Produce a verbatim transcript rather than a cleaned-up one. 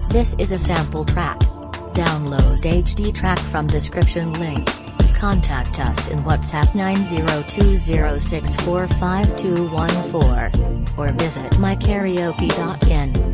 This is a sample track. Download H D track from description link. Contact us in WhatsApp nine zero two zero six four five two one four. Or visit my karaoke dot in.